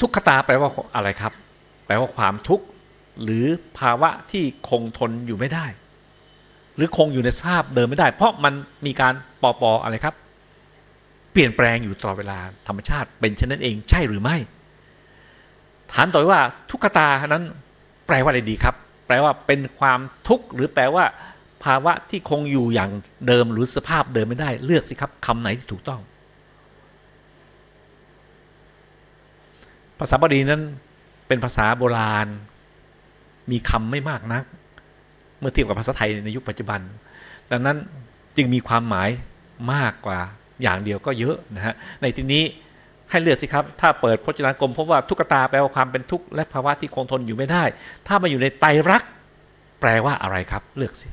ทุกขตาแปลว่าอะไรครับแปลว่าความทุกข์หรือภาวะที่คงทนอยู่ไม่ได้หรือคงอยู่ในสภาพเดิมไม่ได้เพราะมันมีการปออะไรครับเปลี่ยนแปลงอยู่ตลอดเวลาธรรมชาติเป็นเช่นนั้นเองใช่หรือไม่ถามต่อว่าทุกขตานั้นแปลว่าอะไรดีครับแปลว่าเป็นความทุกข์หรือแปลว่าภาวะที่คงอยู่อย่างเดิมหรือสภาพเดิมไม่ได้เลือกสิครับคำไหนที่ถูกต้องภาษาบาลีนั้นเป็นภาษาโบราณมีคำไม่มากนักเมื่อเทียบกับภาษาไทยในยุคปัจจุบันดังนั้นจึงมีความหมายมากกว่าอย่างเดียวก็เยอะนะฮะในที่นี้ให้เลือกสิครับถ้าเปิดพจนานุกรมพบว่าทุกขตาแปลว่าความเป็นทุกข์และภาวะที่คงทนอยู่ไม่ได้ถ้ามาอยู่ในไตรลักษณ์แปลว่าอะไรครับเลือกสิ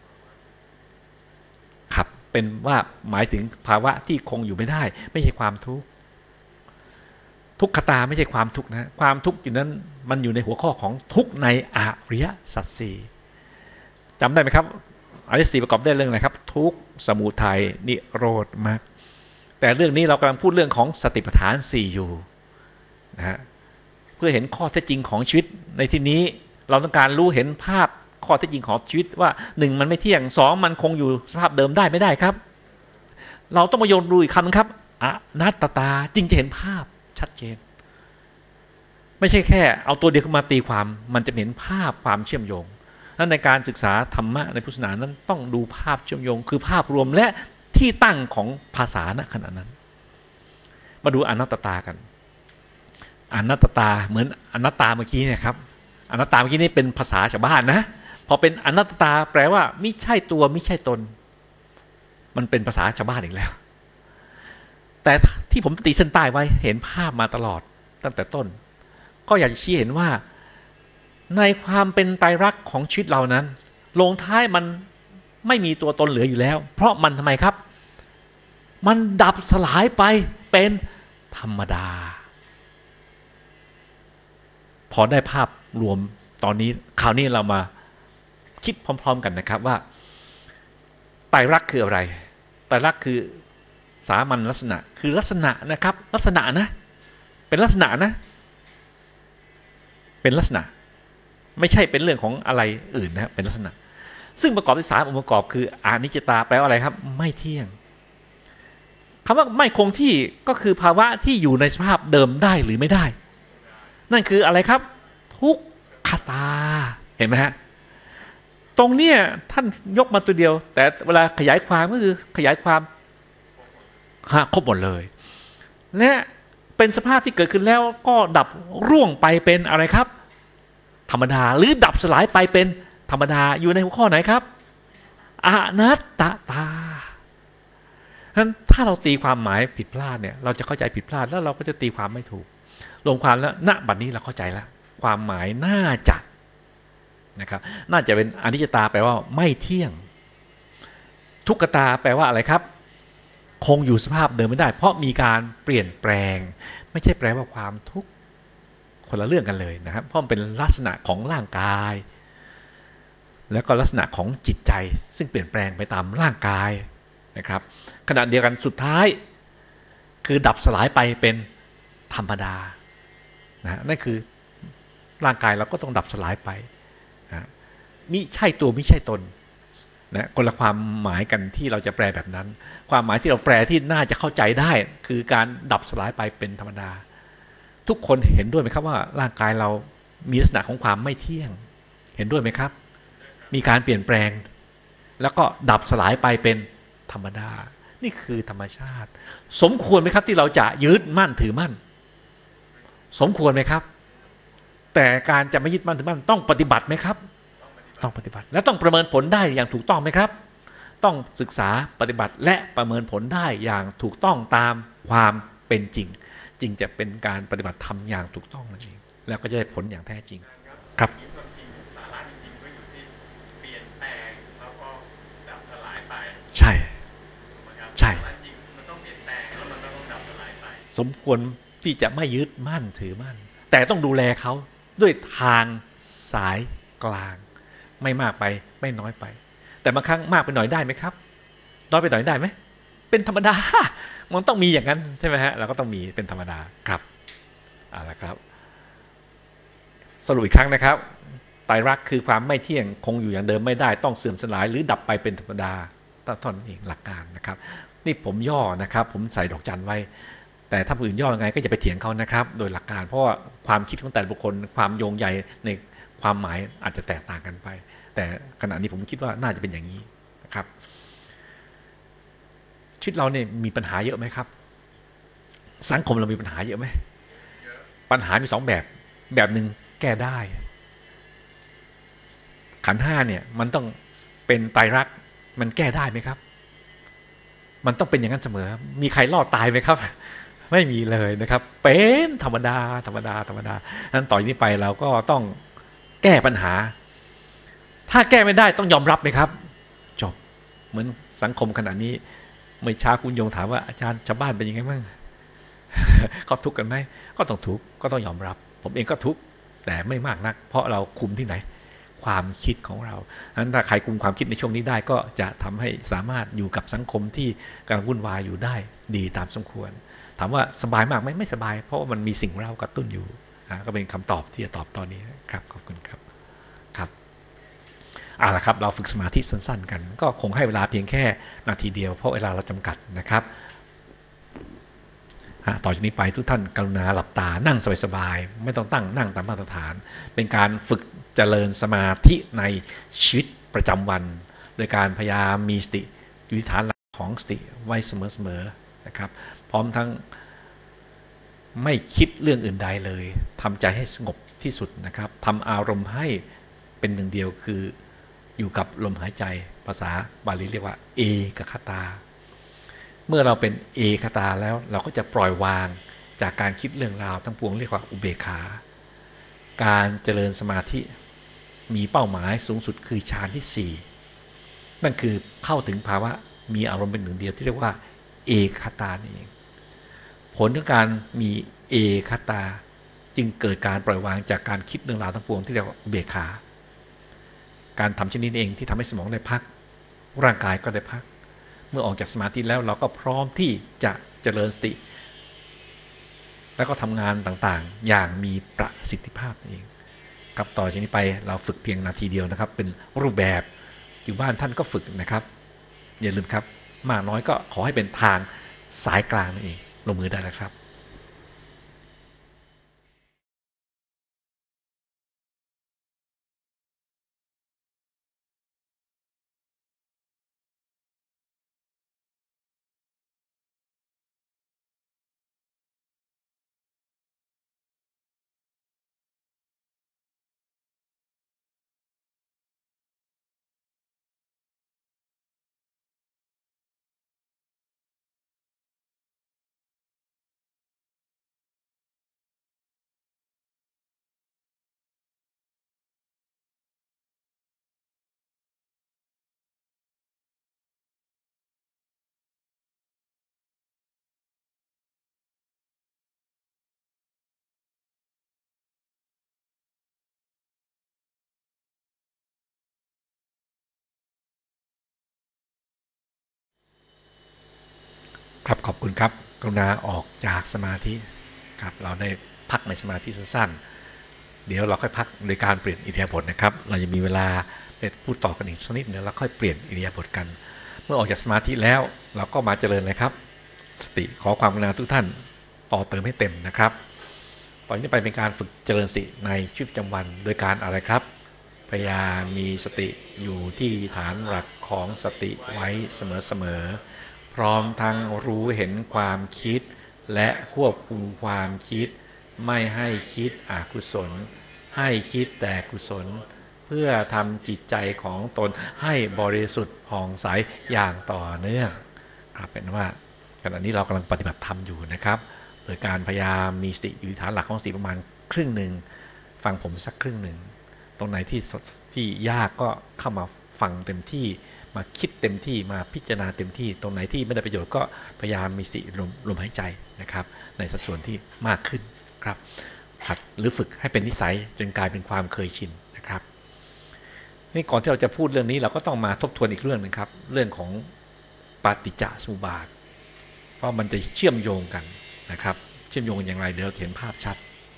ครับเป็นว่าหมายถึงภาวะที่คงอยู่ไม่ได้ไม่ใช่ความทุกข์ทุกขตาไม่ใช่ความทุกข์นะความทุกข์อยู่นั้นมันอยู่ในหัวข้อของทุกข์ในอริยสัจสี่จำได้ไหมครับอริยสัจสี่ประกอบด้วยเรื่องอะไรครับทุกข์สมุทัยนิโรธมรรคแต่เรื่องนี้เรากำลังพูดเรื่องของสติปัฏฐานสี่อยู่นะฮะเพื่อเห็นข้อเท็จจริงของชีวิตในที่นี้เราต้องการรู้เห็นภาพข้อเท็จจริงของชีวิตว่าหนึ่งมันไม่เที่ยงสองมันคงอยู่สภาพเดิมได้ไม่ได้ครับเราต้องมาโยนดูอีกคำนึงครับอนัตตาจึงจะเห็นภาพชัดเจนไม่ใช่แค่เอาตัวเดียวขึ้นมาตีความมันจะเห็นภาพความเชื่อมโยงนั้นในการศึกษาธรรมะในพุทธศาสนานั้นต้องดูภาพเชื่อมโยงคือภาพรวมและที่ตั้งของภาษาณขณะนั้นมาดูอนัตตากันอนัตตาเหมือนอนัตตาเมื่อกี้เนี่ยครับอนัตตาเมื่อกี้นี่เป็นภาษาชาวบ้านนะพอเป็นอนัตตาแปลว่าไม่ใช่ตัวไม่ใช่ตนมันเป็นภาษาชาวบ้านอีกแล้วแต่ที่ผมตีเส้นใต้ไว้เห็นภาพมาตลอดตั้งแต่ต้นก็อยากจะชี้เห็นว่าในความเป็นไตรลักษณ์ของชีวิตเรานั้นลงท้ายมันไม่มีตัวตนเหลืออยู่แล้วเพราะมันทำไมครับมันดับสลายไปเป็นธรรมดาพอได้ภาพรวมตอนนี้คราวนี้เรามาคิดพร้อมๆกันนะครับว่าไตรลักษณ์คืออะไรไตรลักษณ์คือสามัญลักษณะคือลักษณะนะครับลักษณะนะเป็นลักษณะนะเป็นลักษณะไม่ใช่เป็นเรื่องของอะไรอื่นนะเป็นลักษณะซึ่งประกอบด้วย3องค์ประกอบคืออนิจจตาแปลว่าอะไรครับไม่เที่ยงคำว่าไม่คงที่ก็คือภาวะที่อยู่ในสภาพเดิมได้หรือไม่ได้นั่นคืออะไรครับทุกขตาเห็นไหมฮะตรงเนี้ยท่านยกมาตัวเดียวแต่เวลาขยายความก็คือขยายความครบหมดเลยและเป็นสภาพที่เกิดขึ้นแล้วก็ดับร่วงไปเป็นอะไรครับธรรมดาหรือดับสลายไปเป็นธรรมดาอยู่ในหัวข้อไหนครับอนัตตาฉะนั้นถ้าเราตีความหมายผิดพลาดเนี่ยเราจะเข้าใจผิดพลาดแล้วเราก็จะตีความไม่ถูกรวมความแล้วณบัดนี้เราเข้าใจแล้วความหมายน่าจะนะครับน่าจะเป็นอนิจจตาแปลว่าไม่เที่ยงทุกขตาแปลว่าอะไรครับคงอยู่สภาพเดิมไม่ได้เพราะมีการเปลี่ยนแปลงไม่ใช่แปลว่าความทุกข์คนละเรื่องกันเลยนะครับเพราะมันเป็นลักษณะของร่างกายแล้วก็ลักษณะของจิตใจซึ่งเปลี่ยนแปลงไปตามร่างกายนะครับขณะเดียวกันสุดท้ายคือดับสลายไปเป็นธรรมดานะนั่นคือร่างกายเราก็ต้องดับสลายไปนะมิใช่ตัวมิใช่ตนนะคนละความหมายกันที่เราจะแปลแบบนั้นความหมายที่เราแปลที่น่าจะเข้าใจได้คือการดับสลายไปเป็นธรรมดาทุกคนเห็นด้วยไหมครับว่าร่างกายเรามีลักษณะของความไม่เที่ยงเห็นด้วยไหมครับมีการเปลี่ยนแปลงแล้วก็ดับสลายไปเป็นธรรมดานี่คือธรรมชาติสมควรไหมครับที่เราจะยึดมั่นถือมั่นสมควรไหมครับแต่การจะไม่ยึดมั่นถือมั่นต้องปฏิบัติไหมครับต้องปฏิบัติและต้องประเมินผลได้อย่างถูกต้องไหมครับต้องศึกษาปฏิบัติและประเมินผลได้อย่างถูกต้องตามความเป็นจริงจึงจะเป็นการปฏิบัติธรรมอย่างถูกต้องนั่นเองแล้วก็จะได้ผลอย่างแท้จริงครับใช่ใช่สมควรที่จะไม่ยึดมั่นถือมั่นแต่ต้องดูแลเขาด้วยทางสายกลางไม่มากไปไม่น้อยไปแต่บางครั้งมากไปหน่อยได้ไหมครับน้อยไปหน่อยได้ไหมเป็นธรรมดามันต้องมีอย่างนั้นใช่ไหมฮะเราก็ต้องมีเป็นธรรมดาครับเอาละครับสรุปอีกครั้งนะครับไตรลักษณ์คือความไม่เที่ยงคงอยู่อย่างเดิมไม่ได้ต้องเสื่อมสลายหรือดับไปเป็นธรรมดาท่อนเองหลักการนะครับนี่ผมย่อนะครับผมใส่ดอกจันไว้แต่ถ้าผู้อื่นย่อยังไงก็จะไปเถียงเขานะครับโดยหลักการเพราะว่าความคิดของแต่ละบุคคลความโยงใยในความหมายอาจจะแตกต่างกันไปแต่ขณะนี้ผมคิดว่าน่าจะเป็นอย่างนี้นะครับชีวิตเราเนี่ยมีปัญหาเยอะไหมครับสังคมเรามีปัญหาเยอะไหมปัญหามี2แบบหนึ่งแก้ได้ขันธ์ 5เนี่ยมันต้องเป็นไตรลักษณ์มันแก้ได้ไหมครับมันต้องเป็นอย่างนั้นเสมอมีใครรอดตายไหมครับไม่มีเลยนะครับเป็นธรรมดานั้นต่อจากนี้ไปเราก็ต้องแก้ปัญหาถ้าแก้ไม่ได้ต้องยอมรับไหมครับจบเหมือนสังคมขณะนี้เมื่อช้าคุณยงถามว่าอาจารย์ชาวบ้านเป็นยังไงบ้างเขาทุกข์กันไหมก็ต้องทุกข์ก็ต้องยอมรับผมเองก็ทุกข์แต่ไม่มากนักเพราะเราคุมที่ไหนความคิดของเราฉะนั้นถ้าใครคุมความคิดในช่วงนี้ได้ก็จะทำให้สามารถอยู่กับสังคมที่กำลังวุ่นวายอยู่ได้ดีตามสมควรถามว่าสบายมากไหมไม่สบายเพราะว่ามันมีสิ่งเร้ากระตุ้นอยู่ก็เป็นคำตอบที่จะตอบตอนนี้ครับขอบคุณครับครับเอาละครับเราฝึกสมาธิสั้นๆกันก็คงให้เวลาเพียงแค่นาทีเดียวเพราะเวลาเราจำกัดนะครับต่อจากนี้ไปทุกท่านกรุณาหลับตานั่งสบายๆไม่ต้องนั่งตามมาตรฐานเป็นการฝึกเจริญสมาธิในชีวิตประจำวันโดยการพยายามมีสติอยู่ที่ฐานหลักของสติไว้เสมอๆนะครับพร้อมทั้งไม่คิดเรื่องอื่นใดเลยทำใจให้สงบที่สุดนะครับทำอารมณ์ให้เป็นหนึ่งเดียวคืออยู่กับลมหายใจภาษาบาลีเรียกว่าเอกคตาเมื่อเราเป็นเอกคตาแล้วเราก็จะปล่อยวางจากการคิดเรื่องราวทั้งปวงเรียกว่าอุเบกขาการเจริญสมาธิมีเป้าหมายสูงสุดคือฌานที่4นั่นคือเข้าถึงภาวะมีอารมณ์เป็นหนึ่งเดียวที่เรียกว่าเอกคตานี่เองผลของการมีเอกคตาจึงเกิดการปล่อยวางจากการคิดเรื่องราวทั้งปวงที่เรียกว่าอุเบกขาการทำเช่นนี้เองที่ทำให้สมองได้พักร่างกายก็ได้พักเมื่อออกจากสมาธิแล้วเราก็พร้อมที่จะเจริญสติแล้วก็ทำงานต่างๆอย่างมีประสิทธิภาพเองครับต่อจากนี้ไปเราฝึกเพียงนาทีเดียวนะครับเป็นรูปแบบอยู่บ้านท่านก็ฝึกนะครับอย่าลืมครับมากน้อยก็ขอให้เป็นทางสายกลางนั่นเองลงมือได้แล้วครับครับขอบคุณครับกรุณาออกจากสมาธิครับเราได้พักในสมาธิสั้นๆเดี๋ยวเราค่อยพักโดยการเปลี่ยนอิริยาบถนะครับเราจะมีเวลาไปพูดต่อกันอีกสักนิดเดี๋ยวเราค่อยเปลี่ยนอิริยาบถกันเมื่อออกจากสมาธิแล้วเราก็มาเจริญเลยครับสติขอความกรุณาทุกท่านต่อเติมให้เต็มนะครับตอนนี้ไปเป็นการฝึกเจริญสติในชีวิตประจำวันโดยการอะไรครับพยายามมีสติอยู่ที่ฐานหลักของสติไว้เสมอพร้อมทั้งรู้เห็นความคิดและควบคุมความคิดไม่ให้คิดอกุศลให้คิดแต่กุศลเพื่อทำจิตใจของตนให้บริสุทธิ์ผ่องใสอย่างต่อเนื่องครับเป็นว่าขณะนี้เรากำลังปฏิบัติธรรมอยู่นะครับโดยการพยายามมีสติอยู่ฐานหลักของสติประมาณครึ่งหนึ่งฟังผมสักครึ่งหนึ่งตรงไหนที่ยากก็เข้ามาฟังเต็มที่มาคิดเต็มที่มาพิจารณาเต็มที่ตรงไหนที่ไม่ได้ประโยชน์ก็พยายามมีสติลมหายใจนะครับในสัดส่วนที่มากขึ้นครับหัดหรือฝึกให้เป็นนิสัยจนกลายเป็นความเคยชินนะครับนี่ก่อนที่เราจะพูดเรื่องนี้เราก็ต้องมาทบทวนอีกเรื่องนึงครับเรื่องของปฏิจจสมุปบาทเพราะมันจะเชื่อมโยงกันนะครับเชื่อมโยงอย่างไรเดี๋ยวเราเห็นภาพชัด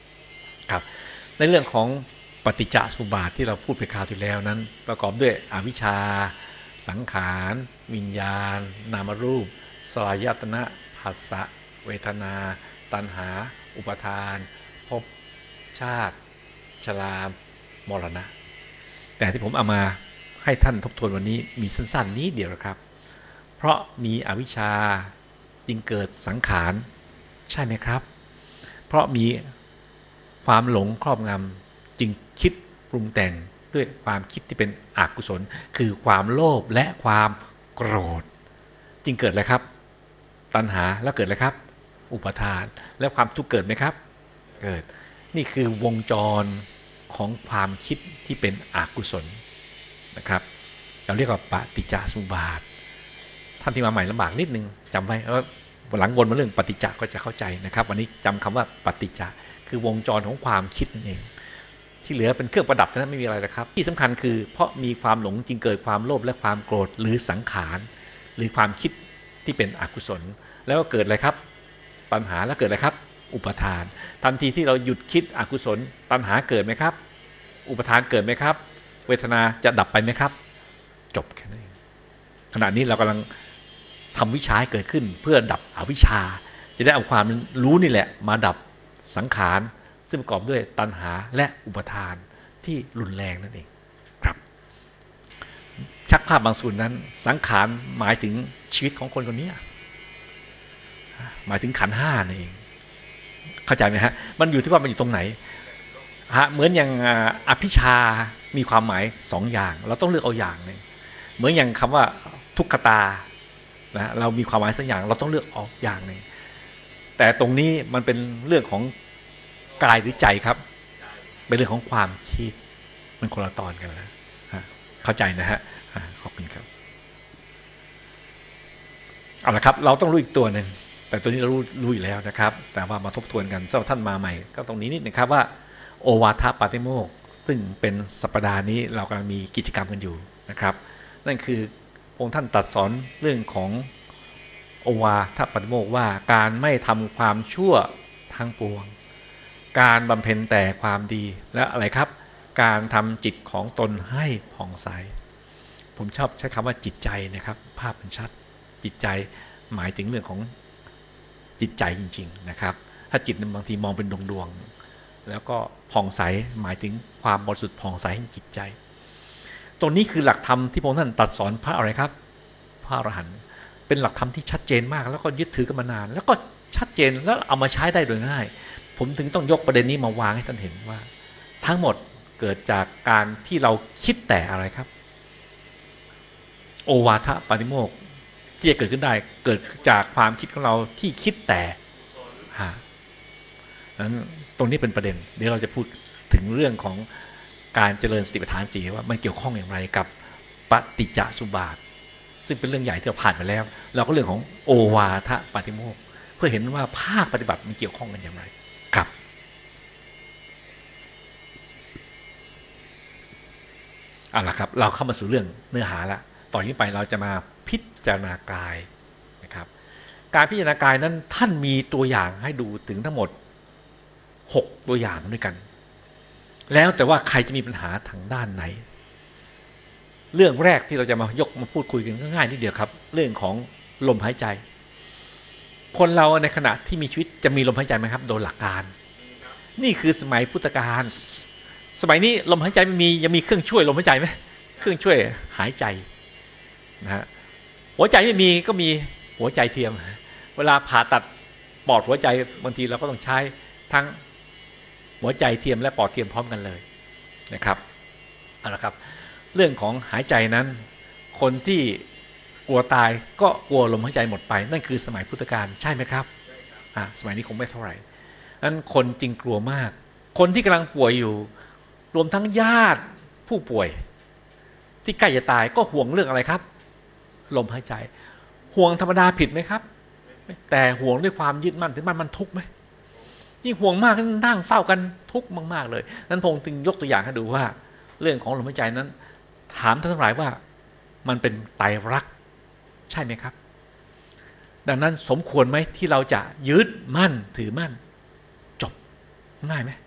ครับในเรื่องของปฏิจจสมุปบาทที่เราพูดไปคราวที่แล้วนั้นประกอบด้วยอวิชชาสังขารวิญญาณนามรูปสลายตนะผัสสะเวทนาตัณหาอุปาทานภพชาติชรามรณะแต่ที่ผมเอามาให้ท่านทบทวนวันนี้มีสั้นๆนี้เดียวครับเพราะมีอวิชชาจึงเกิดสังขารใช่ไหมครับเพราะมีความหลงครอบงำจึงคิดปรุงแต่งด้วยความคิดที่เป็นอกุศลคือความโลภและความโกรธจึงเกิดอะไรครับตัณหาแล้วเกิดอะไรครับอุปาทานแล้วความทุกข์เกิดไหมครับเกิดนี่คือวงจรของความคิดที่เป็นอกุศลนะครับเราเรียกว่าปฏิจจสมุปบาทท่านที่มาใหม่ลำบากนิดนึงจำไว้แล้วหลังวนมาเรื่องปฏิจจก็จะเข้าใจนะครับวันนี้จำคำว่าปฏิจจคือวงจรของความคิดนั่นเองที่เหลือเป็นเครื่องประดับนั้นไม่มีอะไรนะครับที่สำคัญคือเพราะมีความหลงจึงเกิดความโลภและความโกรธหรือสังขารหรือความคิดที่เป็นอกุศลแล้วก็เกิดอะไรครับตัณหาแล้วเกิดอะไรครับอุปาทานทันทีที่เราหยุดคิดอกุศลตัณหาเกิดไหมครับอุปาทานเกิดไหมครับเวทนาจะดับไปไหมครับจบแค่นั้นขณะนี้เรากำลังทำวิชาให้เกิดขึ้นเพื่อดับอวิชชาจะได้เอาความรู้นี่แหละมาดับสังขารซึ่งประกอบด้วยตัณหาและอุปาทานที่รุนแรงนั่นเองครับชักภาพบางส่วนนั้นสังขารหมายถึงชีวิตของคนคนนี้หมายถึงขันธ์ห้านั่นเองเข้าใจไหมฮะมันอยู่ที่ว่ามันอยู่ตรงไหนเหมือนอย่างอภิชามีความหมายสองอย่างเราต้องเลือกเอาอย่างนึงเหมือนอย่างคำว่าทุกขตานะเรามีความหมายสักอย่างเราต้องเลือกออกอย่างนึงแต่ตรงนี้มันเป็นเรื่องของกายหรือใจครับเป็นเรื่องของความคิดมันคนละตอนกันนะเข้าใจนะฮะขอบคุณครับเอาละครับเราต้องรู้อีกตัวหนึ่งแต่ตัวนี้เรารู้อยู่แล้วนะครับแต่ว่ามาทบทวนกันสำหรับท่านมาใหม่ก็ตรงนี้นิดนึงครับว่าโอวาทปาติโมกข์ซึ่งเป็นสัปดาห์นี้เรากำลังมีกิจกรรมกันอยู่นะครับนั่นคือองค์ท่านตรัสสอนเรื่องของโอวาทปาติโมกข์ว่าการไม่ทำความชั่วทั้งปวงการบำเพ็ญแต่ความดีและอะไรครับการทำจิตของตนให้ผ่องใสผมชอบใช้คำว่าจิตใจนะครับภาพมันชัดจิตใจหมายถึงเรื่องของจิตใจจริงๆนะครับถ้าจิตบางทีมองเป็นดวงๆแล้วก็ผ่องใสหมายถึงความบริสุทธิ์ผ่องใสของจิตใจตรงนี้คือหลักธรรมที่พระองค์ท่านตรัสสอนพระอะไรครับพระอรหันต์เป็นหลักธรรมที่ชัดเจนมากแล้วก็ยึดถือกันมานานแล้วก็ชัดเจนแล้วเอามาใช้ได้โดยง่ายผมถึงต้องยกประเด็นนี้มาวางให้ท่านเห็นว่าทั้งหมดเกิดจากการที่เราคิดแต่อะไรครับโอวาทปาติโมกข์ที่จะเกิดขึ้นได้เกิดจากความคิดของเราที่คิดแต่นั้นตรงนี้เป็นประเด็นเดี๋ยวเราจะพูดถึงเรื่องของการเจริญสติปัฏฐาน4ว่ามันเกี่ยวข้องอย่างไรกับปฏิจจสมุปบาทซึ่งเป็นเรื่องใหญ่ที่เราผ่านไปแล้วเราก็เรื่องของโอวาทปาติโมกข์เพื่อเห็นว่าภาคปฏิบัติมันเกี่ยวข้องกันอย่างไรครับเอาล่ะครับเราเข้ามาสู่เรื่องเนื้อหาละต่อนนี้ไปเราจะมาพิจารณากายนะครับการพิจารณากายนั้นท่านมีตัวอย่างให้ดูถึงทั้งหมด6ตัวอย่างด้วยกันแล้วแต่ว่าใครจะมีปัญหาทางด้านไหนเรื่องแรกที่เราจะมายกมาพูดคุยกันง่ายนิดเดียวครับเรื่องของลมหายใจคนเราในขณะที่มีชีวิตจะมีลมหายใจไหมครับโดยหลักการนี่คือสมัยพุทธกาลสมัยนี้ลมหายใจไม่มียังมีเครื่องช่วยลมหายใจไหมเครื่องช่วยหายใจนะฮะหัวใจไม่มีก็มีหัวใจเทียมเวลาผ่าตัดปอดหัวใจบางทีเราก็ต้องใช้ทั้งหัวใจเทียมและปอดเทียมพร้อมกันเลยนะครับเอาละครับเรื่องของหายใจนั้นคนที่กลัวตายก็กลัวลมหายใจหมดไปนั่นคือสมัยพุทธกาลใช่ไหมครับสมัยนี้คงไม่เท่าไหร่นั้นคนจึงกลัวมากคนที่กำลังป่วยอยู่รวมทั้งญาติผู้ป่วยที่ใกล้จะตายก็ห่วงเรื่องอะไรครับลมหายใจห่วงธรรมดาผิดไหมครับแต่ห่วงด้วยความยึดมั่นถือมั่นมันทุกข์ไหมยิ่งห่วงมากนั่งเฝ้ากันทุกข์มากๆเลยนั้นพงษ์จึงยกตัวอย่างให้ดูว่าเรื่องของลมหายใจนั้นถามท่านทั้งหลายว่ามันเป็นไตรลักษณ์ใช่ไหมครับดังนั้นสมควรไหมที่เราจะยึดมั่นถือมั่นจบง่ายไหม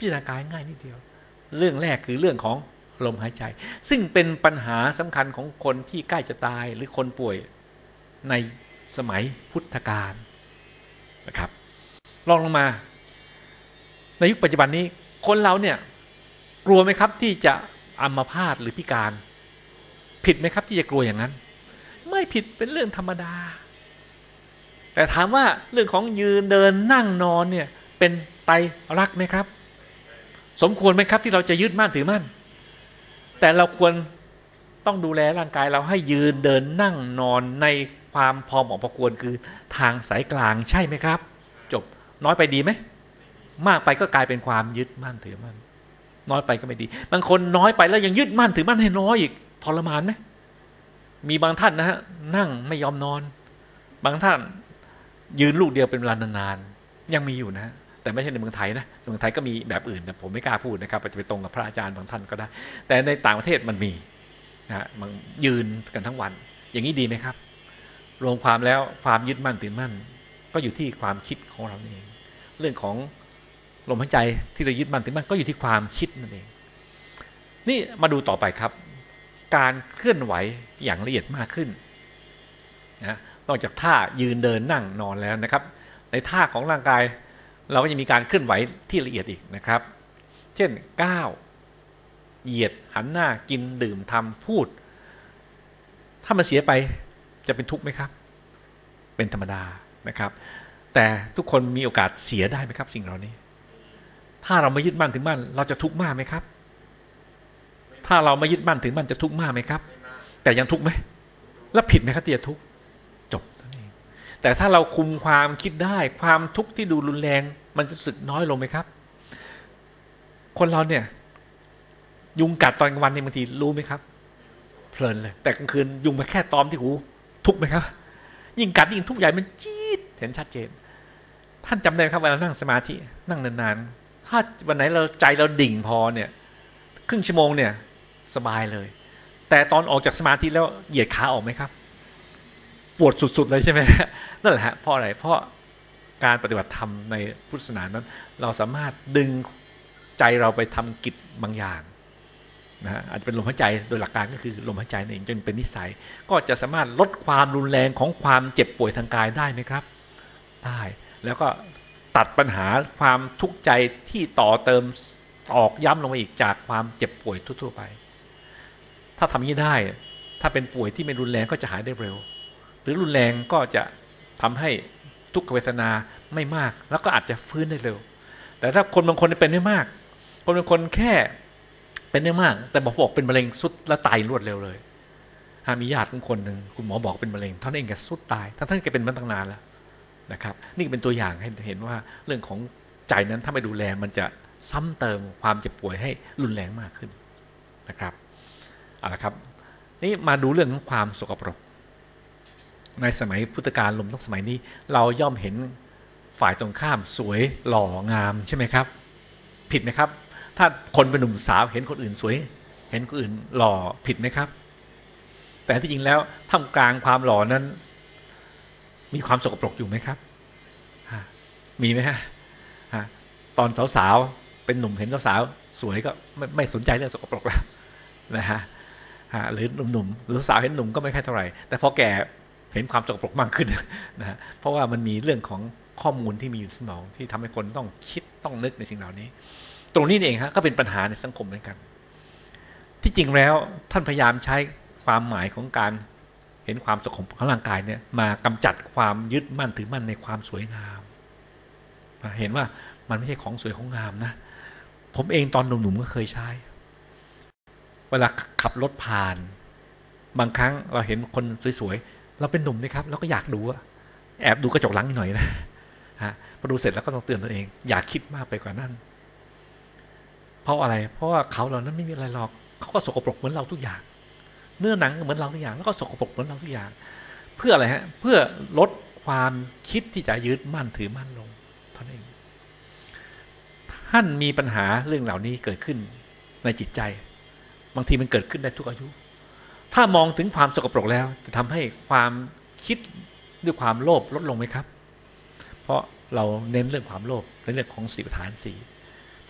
พิจารณากายง่ายนิดเดียวเรื่องแรกคือเรื่องของลมหายใจซึ่งเป็นปัญหาสำคัญของคนที่ใกล้จะตายหรือคนป่วยในสมัยพุทธกาลนะครับลองลงมาในยุคปัจจุบันนี้คนเราเนี่ยกลัวไหมครับที่จะอัมพาตหรือพิการผิดไหมครับที่จะกลัวอย่างนั้นไม่ผิดเป็นเรื่องธรรมดาแต่ถามว่าเรื่องของยืนเดินนั่งนอนเนี่ยเป็นไตรลักษณ์ไหมครับสมควรไหมครับที่เราจะยึดมั่นถือมั่นแต่เราควรต้องดูแลร่างกายเราให้ยืนเดินนั่งนอนในความพอเหมาะพอควรคือทางสายกลางใช่ไหมครับจบน้อยไปดีไหมมากไปก็กลายเป็นความยึดมั่นถือมั่นน้อยไปก็ไม่ดีบางคนน้อยไปแล้วยังยึดมั่นถือมั่นให้น้อยอีกทรมานไหมมีบางท่านนะฮะนั่งไม่ยอมนอนบางท่านยืนลูกเดียวเป็นเวลานานๆยังมีอยู่นะแต่ไม่ใช่ในเมืองไทยนะเมืองไทยก็มีแบบอื่นแต่ผมไม่กล้าพูดนะครับอาจจะไปตรงกับพระอาจารย์บางท่านก็ได้แต่ในต่างประเทศมันมีนะมันยืนกันทั้งวันอย่างนี้ดีไหมครับรวมความแล้วความยึดมั่นถือมั่นก็อยู่ที่ความคิดของเราเองเรื่องของลมหายใจที่เรายึดมั่นถือมั่นก็อยู่ที่ความคิดนั่นเองนี่มาดูต่อไปครับการเคลื่อนไหวอย่างละเอียดมากขึ้นนะนอกจากท่ายืนเดินนั่งนอนแล้วนะครับในท่าของร่างกายเราก็จะมีการเคลื่อนไหวที่ละเอียดอีกนะครับเช่นก้าวเหยียดหันหน้ากินดื่มทำพูดถ้ามันเสียไปจะเป็นทุกข์ไหมครับเป็นธรรมดานะครับแต่ทุกคนมีโอกาสเสียได้ไหมครับสิ่งเหล่านี้ถ้าเราไม่ยึดมั่นถึงมั่นเราจะทุกข์มากไหมครับถ้าเราไม่ยึดมั่นถึงมั่นจะทุกข์มากไหมครับแต่ยังทุกข์ไหมแล้วผิดไหมครับที่จะทุกข์จบนั่นเองแต่ถ้าเราคุมความคิดได้ความทุกข์ที่ดูรุนแรงมันจะรู้สึกน้อยลงไหมครับคนเราเนี่ยยุงกัดตอนกลางวันนี่บางทีรู้ไหมครับเพลินเลยแต่กลางคืนยุงมาแค่ตอมที่หูทุกข์ไหมครับยิ่งกัดยิ่งทุกข์ใหญ่มันจี๊ดเห็นชัดเจนท่านจำได้ไหมครับเวลานั่งสมาธินั่งนานๆถ้าวันไหนเราใจเราดิ่งพอเนี่ยครึ่งชั่วโมงเนี่ยสบายเลยแต่ตอนออกจากสมาธิแล้วเหยียดขาออกไหมครับปวดสุดๆเลยใช่ไหมนั่นแหละฮะเพราะอะไรเพราะการปฏิบัติธรรมในพุทธศาสนานั้นเราสามารถดึงใจเราไปทำกิจบางอย่างนะฮะอาจจะเป็นลมหายใจโดยหลักการก็คือลมหายใจเองจนเป็นนิสัยก็จะสามารถลดความรุนแรงของความเจ็บป่วยทางกายได้ไหมครับได้แล้วก็ตัดปัญหาความทุกข์ใจที่ต่อเติมตอกย้ำลงมาอีกจากความเจ็บป่วยทั่วๆไปถ้าทำอย่างนี้ได้ถ้าเป็นป่วยที่ไม่รุนแรงก็จะหายได้เร็วหรือรุนแรงก็จะทำให้ทุกขเวทนาไม่มากแล้วก็อาจจะฟื้นได้เร็วแต่ถ้าคนบางคนเป็นไม่มากคนบางคนแค่เป็นไม่มากแต่บอกเป็นมะเร็งสุดและตายรวดเร็วเลยมีญาติของคนหนึ่งคุณหมอบอกเป็นมะเร็งท่านเองแกสุดตายท่านแกเป็นมาตั้งนานแล้วนะครับนี่เป็นตัวอย่างให้เห็นว่าเรื่องของใจนั้นถ้าไม่ดูแลมันจะซ้ำเติมความเจ็บป่วยให้รุนแรงมากขึ้นนะครับเอาละครับนี่มาดูเรื่องของความสกปรกในสมัยพุทธกาลรวมทั้งสมัยนี้เราย่อมเห็นฝ่ายตรงข้ามสวยหล่องามใช่ไหมครับผิดไหมครับถ้าคนเป็นหนุ่มสาวเห็นคนอื่นสวยเห็นคนอื่นหล่อผิดไหมครับแต่ที่จริงแล้วท่ามกลางความหล่อนั้นมีความสกปรกอยู่ไหมครับมีไหมฮะตอนสาวๆเป็นหนุ่มเห็นสาวๆสวยก็ไม่สนใจเรื่องสกปรกแล้วนะฮะหรือหนุ่มๆหรือสาวเห็นหนุ่มก็ไม่ค่อยเท่าไหร่แต่พอแก่เห็นความสกปรกมากขึ้นนะฮะเพราะว่ามันมีเรื่องของข้อมูลที่มีอยู่ในสมองที่ทำให้คนต้องคิดต้องนึกในสิ่งเหล่านี้ตรงนี้เองฮะก็เป็นปัญหาในสังคมเหมือนกันที่จริงแล้วท่านพยายามใช้ความหมายของการเห็นความสกปรกของร่างกายเนี่ยมากำจัดความยึดมั่นถือมั่นในความสวยงามเห็นว่ามันไม่ใช่ของสวยของงามนะผมเองตอนหนุ่มๆก็เคยใช้เวลาขับรถผ่านบางครั้งเราเห็นคนสวยๆเราเป็นหนุ่มนะครับเราก็อยากดูแอบดูกระจกหลังหน่อยนะพอดูเสร็จแล้วก็ต้องเตือนตัวเองอย่าคิดมากไปกว่านั้นเพราะอะไรเพราะว่าเขาเหล่านั้นไม่มีอะไรหรอกเขาก็สกปรกเหมือนเราทุกอย่างเนื้อหนังเหมือนเราทุกอย่างแล้วก็สกปรกเหมือนเราทุกอย่างเพื่ออะไรฮะเพื่อลดความคิดที่จะยึดมั่นถือมั่นลงเท่านั้นเองท่านมีปัญหาเรื่องเหล่านี้เกิดขึ้นในจิตใจบางทีมันเกิดขึ้นได้ทุกอายุถ้ามองถึงความสกปรกแล้วจะทำให้ความคิดด้วยความโลภลดลงไหมครับเพราะเราเน้นเรื่องความโลภในเรื่องของสติปัฏฐานสี่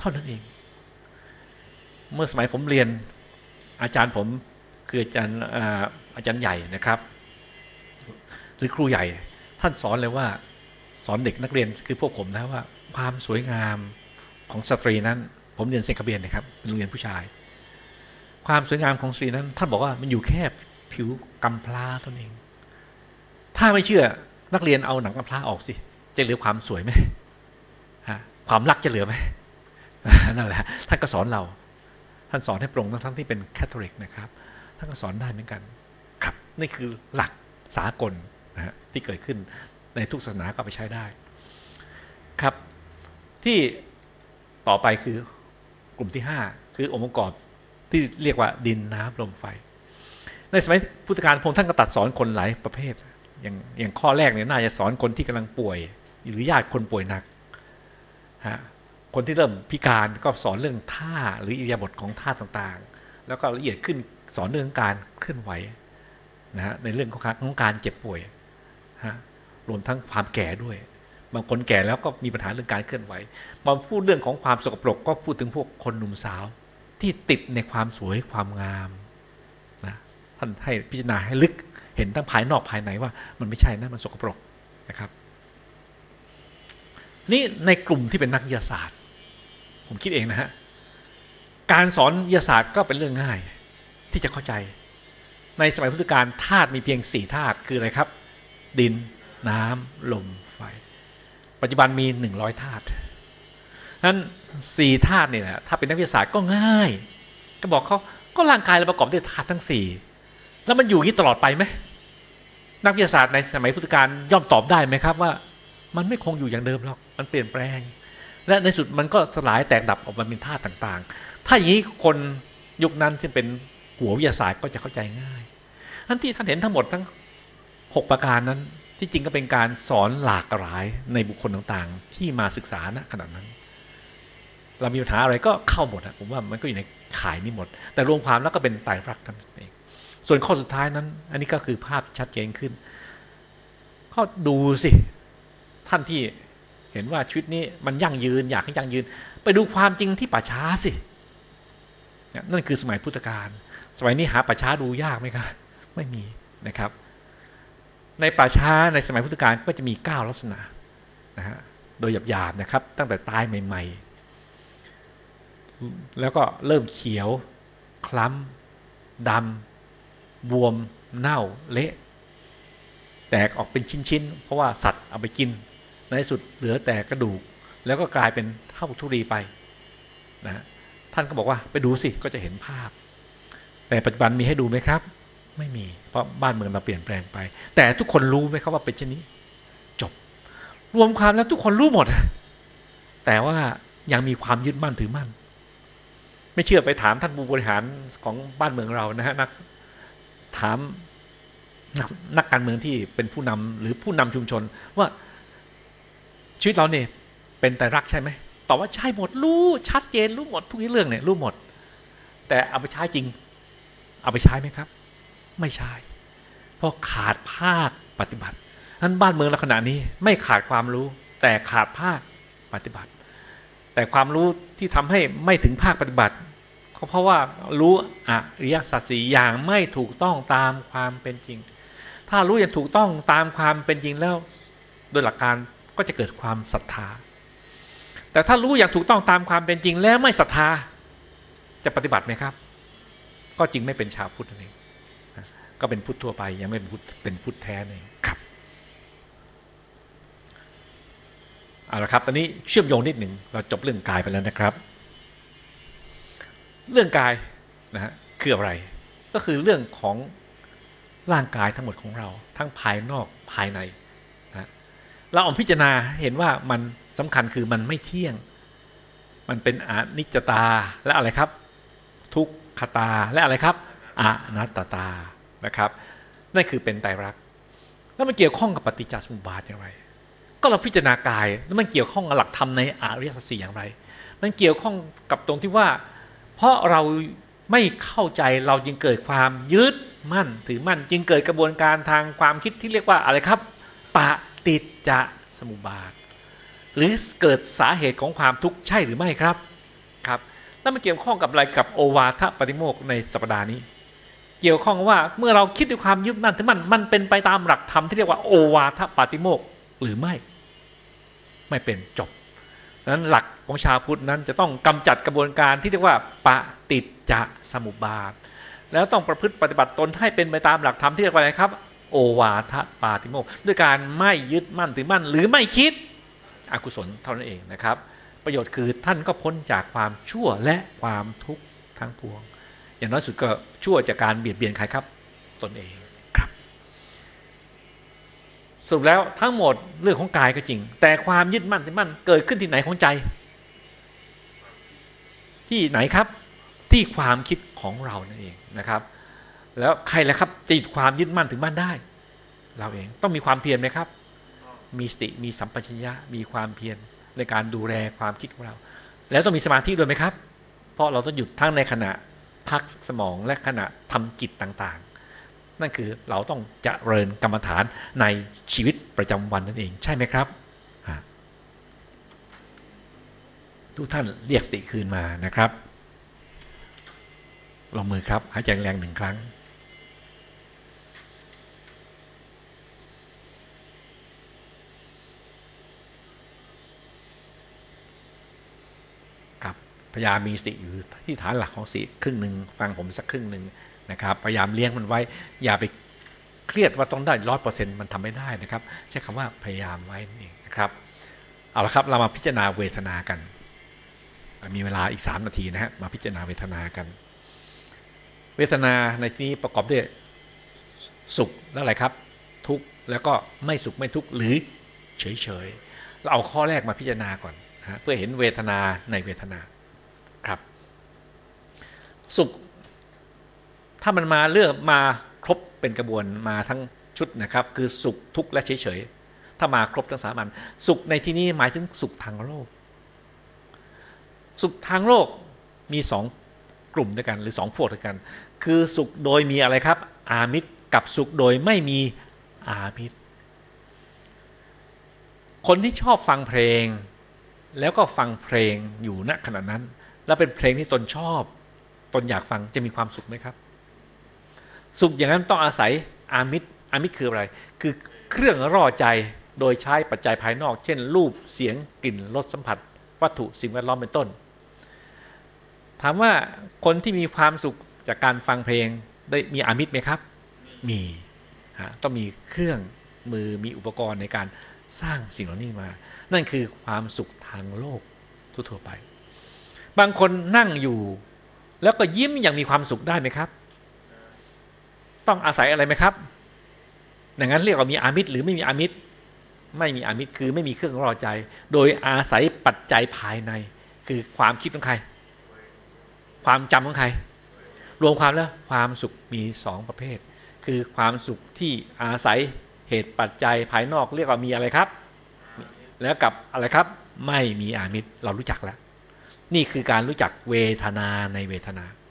เท่านั้นเองเมื่อสมัยผมเรียนอาจารย์ผมคืออาจารย์ใหญ่นะครับหรือครูใหญ่ท่านสอนเลยว่าสอนเด็กนักเรียนคือพวกผมนะว่าความสวยงามของสตรีนั้นผมเรียนเซนคาเบียนนะครับเป็นโรงเรียนผู้ชายความสวยงามของสตรีนั้นท่านบอกว่ามันอยู่แค่ผิวกำพร้าเท่านั้นเองถ้าไม่เชื่อนักเรียนเอาหนังกำพร้าออกสิจะเหลือความสวยไหมความรักจะเหลือไหมนั่นแหละท่านก็สอนเราท่านสอนให้ปรงทั้งที่เป็นแคทอลิกนะครับท่านก็สอนได้เหมือนกันครับนี่คือหลักสากลนะฮะที่เกิดขึ้นในทุกศาสนาก็ไปใช้ได้ครับที่ต่อไปคือกลุ่มที่5คือองค์ประกอบที่เรียกว่าดินน้ำลมไฟในสมัยพุทธกาลพระองค์ท่านก็ตัดสอนคนหลายประเภทอย่างข้อแรกเนี่ยน่าจะสอนคนที่กำลังป่วยหรือญาติคนป่วยหนักคนที่เริ่มพิการก็สอนเรื่องท่าหรืออิริยาบถของท่าต่างๆแล้วก็ละเอียดขึ้นสอนเรื่องการเคลื่อนไหวนะฮะในเรื่องของการเจ็บป่วยรวมทั้งความแก่ด้วยบางคนแก่แล้วก็มีปัญหาเรื่องการเคลื่อนไหวบางพูดเรื่องของความสกปรกก็พูดถึงพวกคนหนุ่มสาวที่ติดในความสวยความงามนะท่านให้พิจารณาให้ลึกเห็นทั้งภายนอกภายในว่ามันไม่ใช่นะมันสกปรกนะครับนี่ในกลุ่มที่เป็นนักวิทยาศาสตร์ผมคิดเองนะฮะการสอนวิทยาศาสตร์ก็เป็นเรื่องง่ายที่จะเข้าใจในสมัยพุทธกาลธาตุมีเพียง4ธาตุคืออะไรครับดินน้ำลมไฟปัจจุบันมี100ธาตุนั้น4ธาตุนี่แหละถ้าเป็นนักวิทยาศาสตร์ก็ง่ายก็บอกเขาก็ร่างกายเราประกอบด้วยธาตุทั้ง4แล้วมันอยู่อย่างนี้ตลอดไปไหมนักวิทยาศาสตร์ในสมัยพุทธกาลย่อมตอบได้ไหมครับว่ามันไม่คงอยู่อย่างเดิมหรอกมันเปลี่ยนแปลงและในสุดมันก็สลายแตกดับออกมาเป็นธาตุต่างๆถ้าอย่างนี้คนยุคนั้นที่เป็นหัววิทยาศาสตร์ก็จะเข้าใจง่ายทั้งที่ท่านเห็นทั้งหมดทั้ง6ประการนั้นที่จริงก็เป็นการสอนหลากหลายในบุคคลต่างๆที่มาศึกษาณขณะนั้นเรามีปัญหาอะไรก็เข้าหมดผมว่ามันก็อยู่ในข่ายนี้หมดแต่รวมความแล้วก็เป็นไตรลักษณ์นั่นเองส่วนข้อสุดท้ายนั้นอันนี้ก็คือภาพชัดเจนขึ้นก็ดูสิท่านที่เห็นว่าชีวิตนี้มันยั่งยืนอยากให้ยั่งยืนไปดูความจริงที่ป่าช้าสินั่นคือสมัยพุทธกาลสมัยนี้หาป่าช้าดูยากไหมครับไม่มีนะครับในป่าช้าในสมัยพุทธกาลก็จะมี9ลักษณะนะฮะโดยหยาบๆนะครับตั้งแต่ตายใหม่ๆแล้วก็เริ่มเขียวคล้ำดำบวมเน่าเละแตกออกเป็นชิ้นๆเพราะว่าสัตว์เอาไปกินในที่สุดเหลือแต่กระดูกแล้วก็กลายเป็นเท่าธุรีไปนะท่านก็บอกว่าไปดูสิก็จะเห็นภาพแต่ปัจจุบันมีให้ดูไหมครับไม่มีเพราะบ้านเมืองเราเปลี่ยนแปลงไปแต่ทุกคนรู้ไหมครับว่าเป็นเช่นนี้จบรวมความแล้วทุกคนรู้หมดแต่ว่ายังมีความยึดมั่นถือมั่นไม่เชื่อไปถามท่านผู้บริหารของบ้านเมืองเรานะฮะถามนักการเมืองที่เป็นผู้นำหรือผู้นำชุมชนว่าชีวิตเราเนี่ยเป็นไตรลักษณ์ใช่ไหมตอบว่าใช่หมดรู้ชัดเจนรู้หมดทุกเรื่องเนี่ยรู้หมดแต่เอาไปใช้จริงเอาไปใช้ไหมครับไม่ใช่เพราะขาดภาคปฏิบัตินั้นบ้านเมืองเราขณะนี้ไม่ขาดความรู้แต่ขาดภาคปฏิบัติแต่ความรู้ที่ทำให้ไม่ถึงภาคปฏิบัติก็เพราะว่ารู้อริยสัจสี่อย่างไม่ถูกต้องตามความเป็นจริงถ้ารู้อย่างถูกต้องตามความเป็นจริงแล้วโดยหลักการก็จะเกิดความศรัทธาแต่ถ้ารู้อย่างถูกต้องตามความเป็นจริงแล้วไม่ศรัทธาจะปฏิบัติไหมครับก็จริงไม่เป็นชาวพุทธนั่นเองก็เป็นพุทธทั่วไปยังไม่เป็นพุทธแท้นั่นเองครับเอาละครับตอนนี้เชื่อมโยงนิดหนึ่งเราจบเรื่องกายไปแล้วนะครับเรื่องกายนะฮะคืออะไรก็คือเรื่องของร่างกายทั้งหมดของเราทั้งภายนอกภายในนะเราเอาพิจารณาเห็นว่ามันสำคัญคือมันไม่เที่ยงมันเป็นอนิจจตาและอะไรครับทุกขตาและอะไรครับอนัตตานะครับนั่นคือเป็นไตรลักษณ์แล้วมันเกี่ยวข้องกับปฏิจจสมุปบาทอย่างไรก็เราพิจารณากายแล้วมันเกี่ยวข้องกับหลักธรรมในอริยสัจสี่อย่างไรมันเกี่ยวข้องกับตรงที่ว่าเพราะเราไม่เข้าใจเราจึงเกิดความยึดมั่นถือมั่นจึงเกิดกระบวนการทางความคิดที่เรียกว่าอะไรครับปฏิจจสมุปบาทหรือเกิดสาเหตุของความทุกข์ใช่หรือไม่ครับครับแล้วมันเกี่ยวข้องกับอะไรกับโอวาทปาติโมกข์ในสัปดาห์นี้เกี่ยวข้องว่าเมื่อเราคิดด้วยความยึดมั่นถือมั่นมันเป็นไปตามหลักธรรมที่เรียกว่าโอวาทปาติโมกข์หรือไม่เป็นจบดังนั้นหลักของชาวพุทธนั้นจะต้องกำจัดกระบวนการที่เรียกว่าปฏิจจสมุปบาทแล้วต้องประพฤติปฏิบัติตนให้เป็นไปตามหลักธรรมที่เรียกว่าอะไรครับโอวาทปาติโมกข์ด้วยการไม่ยึดมั่นถือมั่นหรือไม่คิดอกุศลเท่านั้นเองนะครับประโยชน์คือท่านก็พ้นจากความชั่วและความทุกข์ทั้งปวงอย่างน้อยสุดก็ชั่วจากการเบียดเบียนใครครับตนเองครับสรุปแล้วทั้งหมดเรื่องของกายก็จริงแต่ความยึดมั่นถือมั่นเกิดขึ้นที่ไหนของใจที่ไหนครับที่ความคิดของเรานั่นเองนะครับแล้วใครล่ะครับจะหยุดความยึดมั่นถือมั่นได้เราเองต้องมีความเพียรไหมครับมีสติมีสัมปชัญญะมีความเพียรในการดูแลความคิดของเราแล้วต้องมีสมาธิด้วยไหมครับเพราะเราต้องหยุดทั้งในขณะพักสมองและขณะทำกิจต่างๆนั่นคือเราต้องเจริญกรรมฐานในชีวิตประจำวันนั่นเองใช่ไหมครับทุกท่านเรียกสติคืนมานะครับลงมือครับหายใจแรง1 ครั้งครับพยายามมีสติอยู่ที่ฐานหลักของสติครึ่งหนึ่งฟังผมสักครึ่งหนึ่งนะครับพยายามเลี้ยงมันไว้อย่าไปเครียดว่าต้องได้ 100% มันทำไม่ได้นะครับใช้คำว่าพยายามไว้นั่นเองนะครับเอาละครับเรามาพิจารณาเวทนากันมีเวลาอีก3 นาทีนะฮะมาพิจารณาเวทนากันเวทนาในที่นี้ประกอบด้วยสุขและอะไรครับทุกข์แล้วก็ไม่สุขไม่ทุกข์หรือเฉยๆเราเอาข้อแรกมาพิจารณาก่อนนะเพื่อเห็นเวทนาในเวทนาครับสุขถ้ามันมาเลือกมาครบเป็นกระบวนมาทั้งชุดนะครับคือสุขทุกข์และเฉยๆถ้ามาครบทั้ง3 อันสุขในที่นี้หมายถึงสุขทางโลกสุขทางโลกมี2 กลุ่มด้วยกันหรือ2 พวกด้วยกันคือสุขโดยมีอะไรครับอามิตรกับสุขโดยไม่มีอามิตรคนที่ชอบฟังเพลงแล้วก็ฟังเพลงอยู่ณขณะนั้นแล้วเป็นเพลงที่ตนชอบตนอยากฟังจะมีความสุขไหมครับสุขอย่างนั้นต้องอาศัยอามิตรอามิตรคืออะไรคือเครื่องร่อใจโดยใช้ปัจจัยภายนอกเช่นรูปเสียงกลิ่นรสสัมผัสวัตถุสิ่งแวดล้อมเป็นต้นถามว่าคนที่มีความสุขจากการฟังเพลงได้มีอามิตรไหมครับมีต้องมีเครื่องมือมีอุปกรณ์ในการสร้างสิ่งเหล่านี้มานั่นคือความสุขทางโลกทั่วไปบางคนนั่งอยู่แล้วก็ยิ้มอย่างมีความสุขได้ไหมครับต้องอาศัยอะไรไหมครับอย่างนั้นเรียกว่ามีอามิตรหรือไม่มีอามิตรไม่มีอามิตรคือไม่มีเครื่องร่อใจโดยอาศัยปัจจัยภายในคือความคิดของใครความจำของใครรวมความแล้วความสุขมี2 ประเภทคือความสุขที่อาศัยเหตุปัจจัยภายนอกเรียกว่ามีอะไรครับแล้วกับอะไรครับไม่มีอามิตรเรารู้จักแล้วนี่คือการรู้จักเวทนาในเวทนา